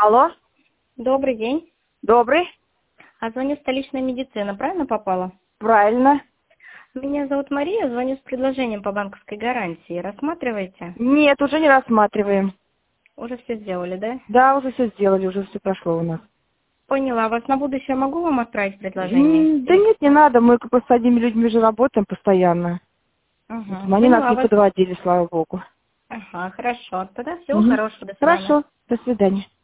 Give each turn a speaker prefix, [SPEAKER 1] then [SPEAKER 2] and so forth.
[SPEAKER 1] Алло,
[SPEAKER 2] Добрый день.
[SPEAKER 1] добрый,
[SPEAKER 2] Звоню столичная медицина. Правильно попала?
[SPEAKER 1] правильно.
[SPEAKER 2] Меня зовут Мария. Звоню с предложением по банковской гарантии. Рассматриваете?
[SPEAKER 1] Нет, уже не рассматриваем.
[SPEAKER 2] Уже все сделали, да?
[SPEAKER 1] Да, уже все сделали, уже все прошло у нас.
[SPEAKER 2] Поняла. Вас на будущее могу вам отправить предложение?
[SPEAKER 1] Да нет, не надо, мы как бы с одними людьми же работаем постоянно.
[SPEAKER 2] Угу.
[SPEAKER 1] Они нас
[SPEAKER 2] Поняла
[SPEAKER 1] не
[SPEAKER 2] вас.
[SPEAKER 1] подводили, слава богу.
[SPEAKER 2] Ага, хорошо. Тогда всего
[SPEAKER 1] Мгм.
[SPEAKER 2] хорошего. До свидания.
[SPEAKER 1] Хорошо, до свидания.